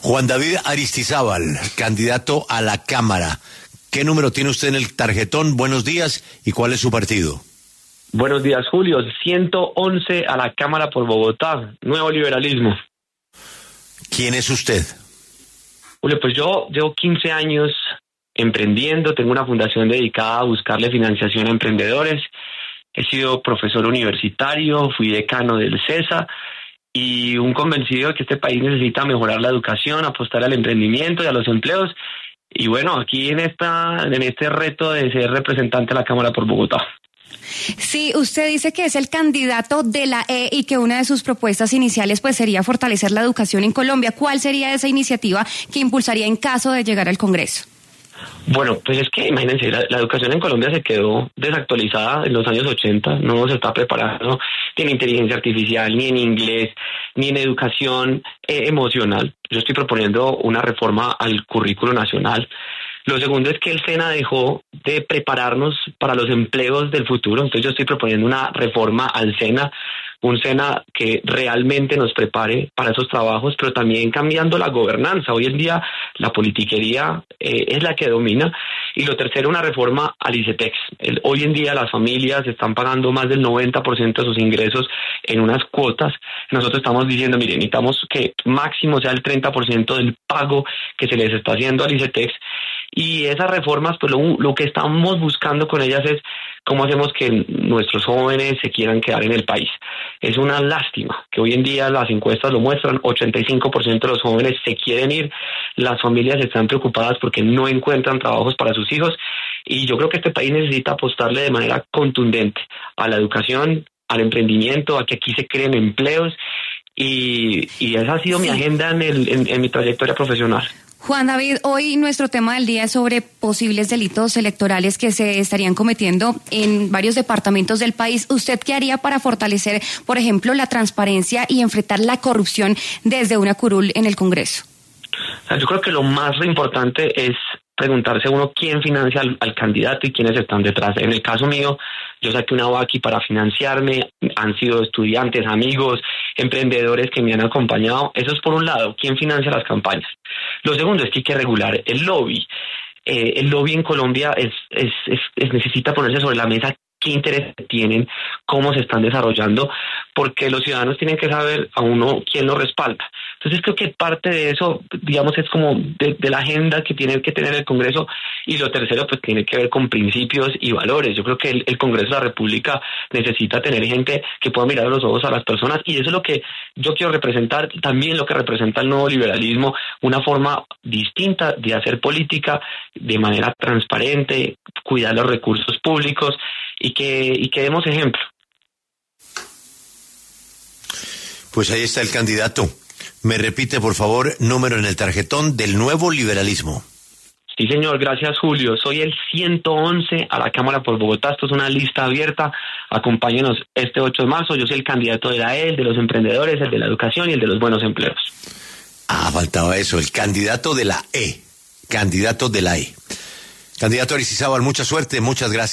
Juan David Aristizábal, candidato a la Cámara. ¿Qué número tiene usted en el tarjetón? Buenos días. ¿Y cuál es su partido? Buenos días, Julio. 111 a la Cámara por Bogotá. Nuevo liberalismo. ¿Quién es usted? Julio, pues yo llevo 15 años emprendiendo. Tengo una fundación dedicada a buscarle financiación a emprendedores. He sido profesor universitario, fui decano del CESA y un convencido de que este país necesita mejorar la educación, apostar al emprendimiento y a los empleos. Y bueno, aquí en este reto de ser representante de la Cámara por Bogotá. Sí, usted dice que es el candidato de la E y que una de sus propuestas iniciales pues sería fortalecer la educación en Colombia. ¿Cuál sería esa iniciativa que impulsaría en caso de llegar al Congreso? Bueno, pues es que imagínense, la educación en Colombia se quedó desactualizada en los años 80, no se está preparando ni en inteligencia artificial, ni en inglés, ni en educación emocional. Yo estoy proponiendo una reforma al currículo nacional. Lo segundo es que el SENA dejó de prepararnos para los empleos del futuro, entonces yo estoy proponiendo una reforma al SENA, un SENA que realmente nos prepare para esos trabajos, pero también cambiando la gobernanza. Hoy en día la politiquería es la que domina. Y lo tercero, una reforma al ICETEX. Hoy en día las familias están pagando más del 90% de sus ingresos en unas cuotas. Nosotros estamos diciendo, miren, necesitamos que máximo sea el 30% del pago que se les está haciendo al ICETEX. Y esas reformas, pues lo que estamos buscando con ellas es cómo hacemos que nuestros jóvenes se quieran quedar en el país. Es una lástima que hoy en día las encuestas lo muestran, 85% de los jóvenes se quieren ir, las familias están preocupadas porque no encuentran trabajos para sus hijos y yo creo que este país necesita apostarle de manera contundente a la educación, al emprendimiento, a que aquí se creen empleos y esa ha sido mi agenda en mi trayectoria profesional. Juan David, hoy nuestro tema del día es sobre posibles delitos electorales que se estarían cometiendo en varios departamentos del país. ¿Usted qué haría para fortalecer, por ejemplo, la transparencia y enfrentar la corrupción desde una curul en el Congreso? Yo creo que lo más importante es preguntarse uno quién financia al candidato y quiénes están detrás. En el caso mío, yo saqué una vaki para financiarme, han sido estudiantes, amigos, emprendedores que me han acompañado. Eso es por un lado, quién financia las campañas. Lo segundo es que hay que regular el lobby. El lobby en Colombia necesita ponerse sobre la mesa qué interés tienen, cómo se están desarrollando, porque los ciudadanos tienen que saber a uno quién lo respalda. Entonces creo que parte de eso, digamos, es como de la agenda que tiene que tener el Congreso, y lo tercero pues tiene que ver con principios y valores. Yo creo que el Congreso de la República necesita tener gente que pueda mirar a los ojos a las personas, y eso es lo que yo quiero representar, también lo que representa el nuevo liberalismo, una forma distinta de hacer política de manera transparente, cuidar los recursos públicos y que demos ejemplo. Pues ahí está el candidato. Me repite, por favor, número en el tarjetón del nuevo liberalismo. Sí, señor, gracias, Julio. Soy el 111 a la Cámara por Bogotá. Esto es una lista abierta. Acompáñenos este 8 de marzo. Yo soy el candidato de la E, el de los emprendedores, el de la educación y el de los buenos empleos. Ah, faltaba eso, el candidato de la E. Candidato de la E. Candidato Aristizábal, mucha suerte, muchas gracias.